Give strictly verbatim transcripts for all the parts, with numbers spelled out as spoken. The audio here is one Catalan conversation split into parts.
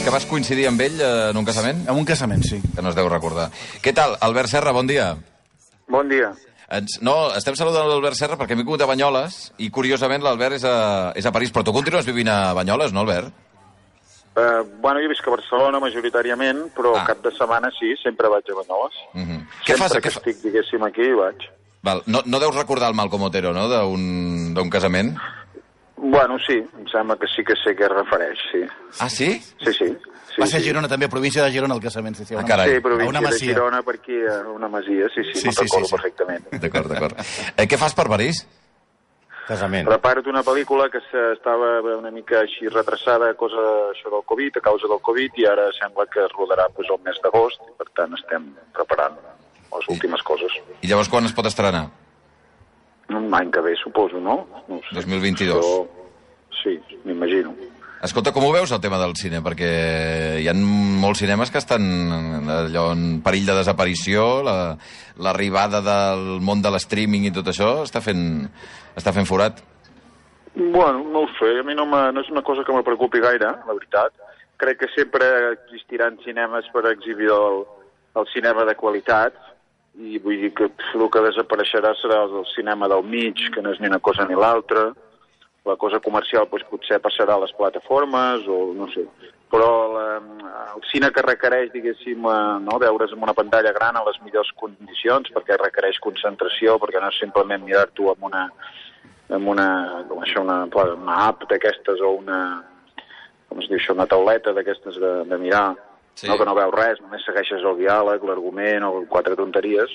que vas coincidir amb ell en un casament? En un casament, sí. Que no es deu recordar. Què tal? Albert Serra, bon dia. Bon dia. Ens, no, estem saludant l'Albert Serra perquè hem vingut a Banyoles i, curiosament, l'Albert és, a, és a París. Però tu continues vivint a Banyoles, no, Albert? Uh, bueno, jo visc a Barcelona majoritàriament, però ah. cap de setmana sí, sempre vaig a Banyoles. Uh -huh. Què fas? Sempre que fa... estic, diguéssim, aquí, vaig. Val. No, no deus recordar el Malcom Otero, no?, d'un casament? Bueno, sí, em sembla que sí que sé què es refereix, sí. Ah, sí? Sí, sí. sí Va ser a sí. Girona, també, província de Girona, el casament. Sí, sí, ah, carai. Sí, província una de Girona, per aquí, una masia, sí, sí, sí, me'n sí, recordo sí, sí. perfectament. D'acord, d'acord. Eh, què fas per París? Casament. Preparo una pel·lícula que estava una mica així retrasada a causa això del Covid, a causa del Covid, i ara sembla que es rodarà pues, el mes d'agost, i per tant estem preparant les últimes I, coses. I llavors quan es pot estrenar? Un any que ve, suposo, no? no sé. dos mil vint-i-dos. Però, sí, m'imagino. Escolta, com ho veus el tema del cine? Perquè hi ha molts cinemes que estan allò en perill de desaparició, l'arribada la, del món de l'streaming i tot això està fent, està fent forat. Bueno, no ho sé, a mi no, no és una cosa que me preocupi gaire, la veritat. Crec que sempre existiran cinemes per exhibir el, el cinema de qualitat, i vull dir que el que desapareixerà serà el cinema del mig, que no és ni una cosa ni l'altra. La cosa comercial doncs, potser passarà a les plataformes, o no sé. Però la, el cine que requereix, diguéssim, no, veure's en una pantalla gran a les millors condicions, perquè requereix concentració, perquè no és simplement mirar-t'ho amb una, amb una, com això, una, una app d'aquestes, o una, com es diu això, una tauleta d'aquestes de, de mirar, sí. no, que no veus res, només segueixes el diàleg, l'argument o quatre tonteries.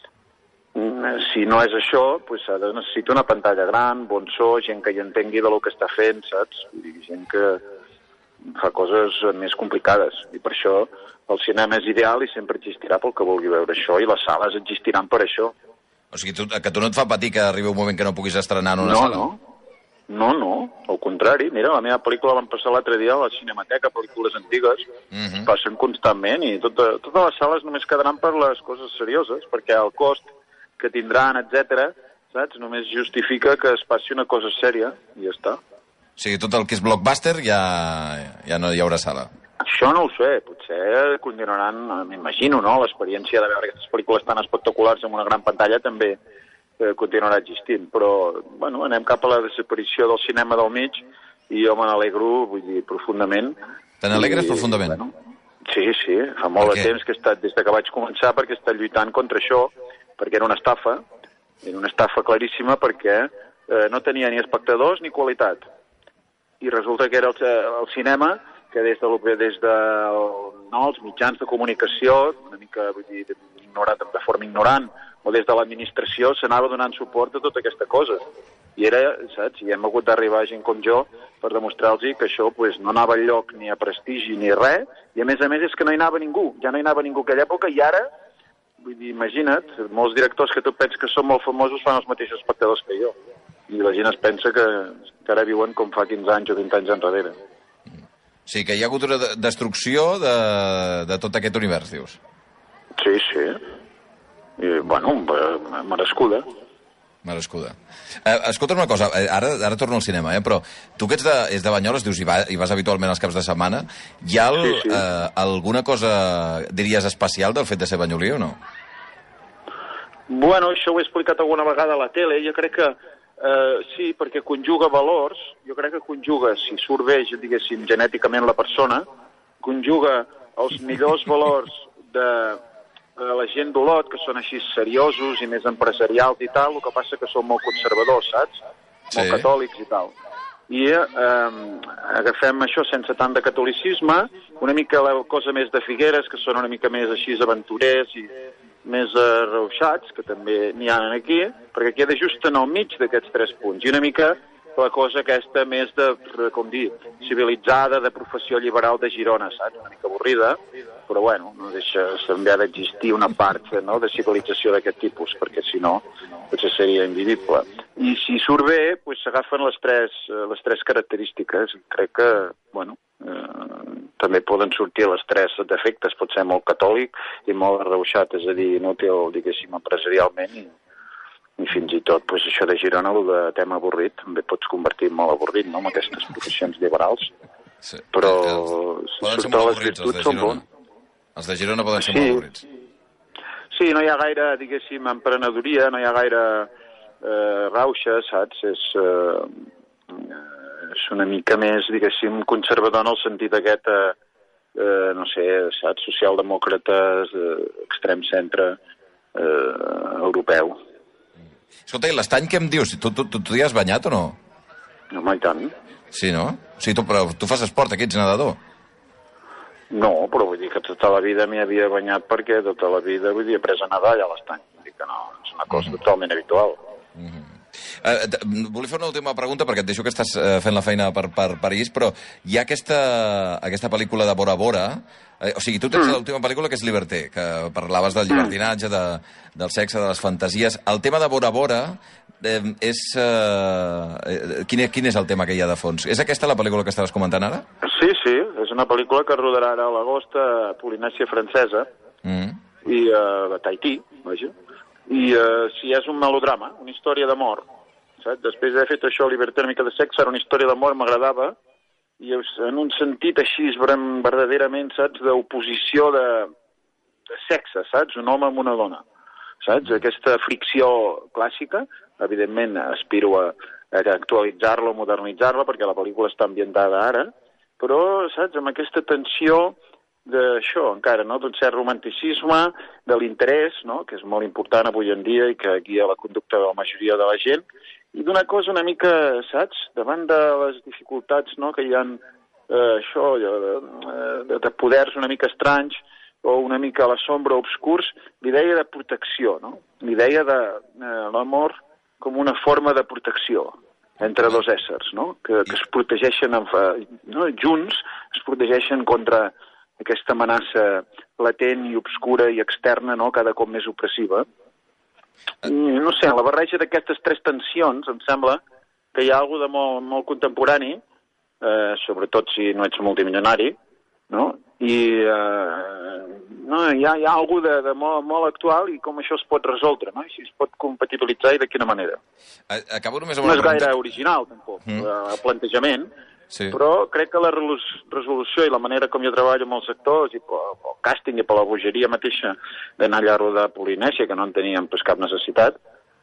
Si no és això, doncs s'ha de necessitar una pantalla gran, bon so, gent que hi entengui del que està fent, saps? Vull dir, gent que fa coses més complicades. I per això el cinema és ideal i sempre existirà pel que vulgui veure això, i les sales existiran per això. O sigui, tu, que tu no et fa patir que arribi un moment que no puguis estrenar en una no, sala? No, no, no, al contrari. Mira, la meva pel·lícula van passar l'altre dia a la Cinemateca, pel·lícules antigues, uh -huh. passen constantment, i tota, totes les sales només quedaran per les coses serioses, perquè el cost que tindran, etcètera, saps? Només justifica que es passi una cosa sèria, i ja està. O sigui, tot el que és blockbuster ja, ja no hi haurà sala. Això no ho sé, potser continuaran, m'imagino, no? L'experiència de veure aquestes pel·lícules tan espectaculars en una gran pantalla també eh, continuarà existint, però, bueno, anem cap a la desaparició del cinema del mig, i jo me n'alegro, vull dir, profundament. Te n'alegres I, profundament? Bueno, sí, sí, fa molt de temps que he estat, des que vaig començar, perquè he estat lluitant contra això, perquè era una estafa, era una estafa claríssima, perquè eh, no tenia ni espectadors ni qualitat. I resulta que era el, el cinema que des de, des de no, els mitjans de comunicació, una mica, vull dir, de, de forma ignorant, o des de l'administració, s'anava donant suport a tota aquesta cosa. I era, saps, i hem hagut d'arribar gent com jo per demostrar-los que això pues, no anava enlloc ni a prestigi ni res, i a més a més és que no hi anava ningú, ja no hi anava ningú aquella època, i ara, vull dir, imagina't, molts directors que tu penses que són molt famosos fan els mateixos espectadors que jo. I la gent es pensa que, que ara viuen com fa quinze anys o vint anys enrere. Sí, que hi ha hagut una destrucció de, de tot aquest univers, dius. Sí, sí. I, bueno, merescuda. Merescuda. Eh, escolta'm una cosa, ara, ara torno al cinema, eh, però tu que ets de, ets de Banyoles, dius, hi, va, hi vas habitualment els caps de setmana, hi ha el, sí, sí. Eh, alguna cosa, diries, especial del fet de ser banyolí o no? Bueno, això ho he explicat alguna vegada a la tele, jo crec que eh, sí, perquè conjuga valors, jo crec que conjuga, si surt bé, diguéssim, genèticament la persona, conjuga els millors valors de la gent d'Olot, que són així seriosos i més empresarials i tal, el que passa que són molt conservadors, saps? Sí. Molt catòlics i tal. I eh, agafem això sense tant de catolicisme, una mica la cosa més de Figueres, que són una mica més així aventurers i més arreuixats, que també n'hi ha aquí, perquè queda just en el mig d'aquests tres punts. I una mica la cosa aquesta més de, com dir, civilitzada, de professió liberal de Girona, saps? Una mica avorrida, però bueno, no deixa, també ha d'existir una part, no?, de civilització d'aquest tipus, perquè si no, potser seria invivible. I si surt bé, doncs s'agafen les tres, les tres característiques. Crec que, bueno, eh, també poden sortir les tres defectes. Pot ser molt catòlic i molt arreuixat, és a dir, no té el, diguéssim, empresarialment, i, i fins i tot, doncs això de Girona, el de tema avorrit, també pots convertir en molt avorrit, no?, amb aquestes professions liberals. Sí. Però els, si surten les virtuts són bons. Els de Girona poden ser sí. molt avorrits. Sí, no hi ha gaire, diguéssim, emprenedoria, no hi ha gaire eh, rauxa, saps? És, eh, és una mica més, diguéssim, conservador en el sentit aquest, eh, eh, no sé, saps? Socialdemòcrates, eh, extrem centre eh, europeu. Escolta, i l'estany què em dius? Tu, tu, tu, tu hi has banyat o no? Home, i tant. Sí, no? O sigui, tu, però tu fas esport, aquí ets nedador. No, però vull dir que tota la vida m'hi havia banyat perquè tota la vida, vull dir, he pres a nedar allà a l'estany. Vull dir que no, és una cosa mm-hmm. totalment habitual. Mm-hmm. Uh, volia fer una última pregunta, perquè et deixo que estàs uh, fent la feina per, per París, però hi ha aquesta, aquesta pel·lícula de Bora Bora, eh, o sigui, tu tens mm. l'última pel·lícula que és Liberté, que parlaves del llibertinatge, de, del sexe, de les fantasies. El tema de Bora Bora eh, és... Uh, quin, quin és el tema que hi ha de fons? És aquesta la pel·lícula que estaves comentant ara? Sí, sí, és una pel·lícula que rodarà ara a l'agost a Polinèsia Francesa mm. i uh, a Tahití, vaja. I uh, si és un melodrama, una història d'amor, saps? Després d'haver fet això, Liberté, una mica de sexe, era una història d'amor, m'agradava, i en un sentit així, verdaderament, saps, d'oposició de, de sexe, saps? Un home amb una dona, saps? Aquesta fricció clàssica, evidentment aspiro a, a actualitzar-la, modernitzar-la, perquè la pel·lícula està ambientada ara, però, saps, amb aquesta tensió d'això, encara, no?, d'un cert romanticisme, de l'interès, no?, que és molt important avui en dia i que guia la conducta de la majoria de la gent, i d'una cosa una mica, saps, davant de les dificultats, no?, que hi ha, eh, això, de, de poders una mica estranys o una mica a la sombra obscurs, l'idea de protecció, no?, l'idea de eh, l'amor com una forma de protecció entre dos éssers, no?, que, que es protegeixen, no?, junts, es protegeixen contra aquesta amenaça latent i obscura i externa, no?, cada cop més opressiva. I, no sé, la barreja d'aquestes tres tensions em sembla que hi ha alguna de molt, molt contemporani, eh, sobretot si no ets multimilionari, no?, i eh, no, hi ha, hi ha alguna de, de molt, molt actual i com això es pot resoldre, no?, i si es pot compatibilitzar i de quina manera. Acabo només amb una no és gaire original, tampoc, mm. el plantejament, sí. Però crec que la resolució i la manera com jo treballo amb els sectors i pel, pel càsting i per la bogeria mateixa d'anar allà a rodar a Polinèsia, que no en teníem pues, cap necessitat,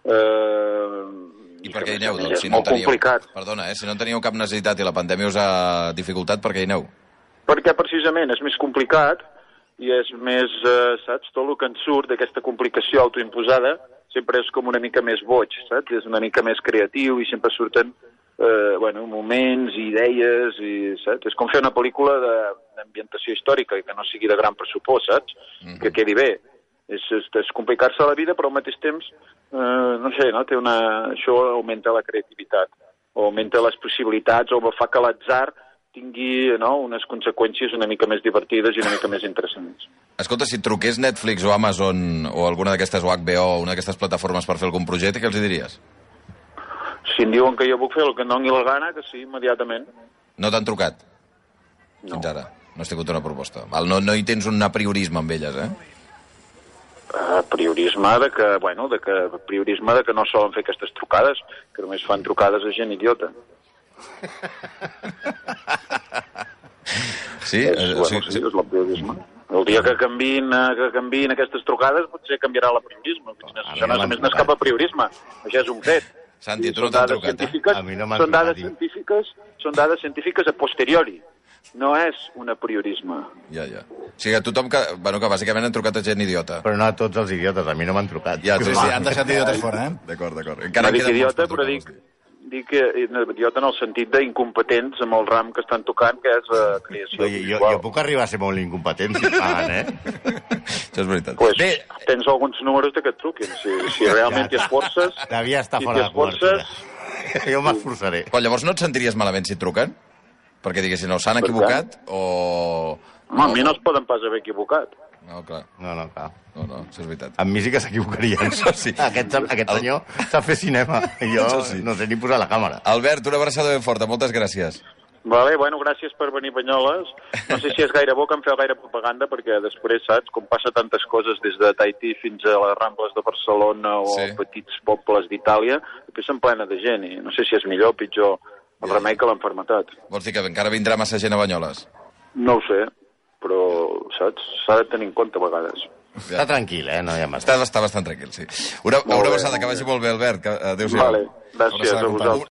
eh, i per què hi aneu, doncs? Si no teníeu, complicat. Perdona, eh? Si no teníeu cap necessitat i la pandèmia us ha dificultat, per què hi aneu? Perquè precisament és més complicat i és més, eh, saps, tot el que en surt d'aquesta complicació autoimposada sempre és com una mica més boig, saps? És una mica més creatiu i sempre surten eh, bueno, moments, idees, i, saps? És com fer una pel·lícula d'ambientació històrica i que no sigui de gran pressupost, saps? Mm-hmm. Que quedi bé. És, és, és complicar-se la vida, però al mateix temps, eh, no sé, no? Té una... això augmenta la creativitat, o augmenta les possibilitats, o fa que l'atzar tingui, no?, unes conseqüències una mica més divertides i una mica més interessants. Escolta, si truqués Netflix o Amazon o alguna d'aquestes, o H B O, o una d'aquestes plataformes per fer algun projecte, què els hi diries? Si em diuen que jo puc fer el que em doni la gana, que sí, immediatament. No t'han trucat? No. Fins ara. No has tingut una proposta. Val, no, no hi tens un apriorisme amb elles, eh? Uh, priorisme de que, bueno, de que, priorisme de que no solen fer aquestes trucades, que només fan trucades a gent idiota. Sí? És, bueno, sí, sí, és l'apriorisme. El dia que canviïn, que canviïn aquestes trucades potser canviarà l'apriorisme. Això no és més no és cap apriorisme. Això és un fet. Santi, tu no t'han trucat, eh? A mi no m'han són dades trucat, científiques, són dades científiques a posteriori. No és un apriorisme. Ja, ja. O sigui, a tothom que... Bueno, que bàsicament han trucat a gent idiota. Però no a tots els idiotes, a mi no m'han trucat. Ja, sí, sí, han deixat idiotes fora, eh? D'acord, d'acord. No dic idiota, però dic, dic idiota en el sentit d'incompetents amb el ram que estan tocant, que és la creació Oye, jo, jo puc arribar a ser molt incompetent si paguen, eh? Això és veritat. Pues, Bé, tens alguns números de que et truquin. Si, si realment t'hi esforces... Devia estar si fora de cobertura. Jo m'esforçaré. Però llavors no et sentiries malament si et truquen? Perquè diguessin, no, s'han equivocat o... No, a mi no es poden pas haver equivocat. No, clar. No, no, clar. No, no, això és veritat. Amb mi sí que s'equivocarien. Sí. Aquest, aquest senyor sap fer cinema. Jo sí. No sé ni posar la càmera. Albert, una abraçada ben forta. Moltes gràcies. Vale, bueno, gràcies per venir, Banyoles. No sé si és gaire bo que em feu gaire propaganda, perquè després, saps, com passa tantes coses des de Tahití fins a les Rambles de Barcelona o sí. petits pobles d'Itàlia, després se'n plena de gent, i no sé si és millor o pitjor el remei que l'enfermetat. Vols dir que encara vindrà massa gent a Banyoles? No ho sé, però, saps, s'ha de tenir en compte a vegades. Està tranquil, eh? No hi ha massa. Està, està bastant tranquil, sí. Una, una abraçada, que vagi molt bé, Albert. Adéu-siau. Vale, gràcies a vosaltres.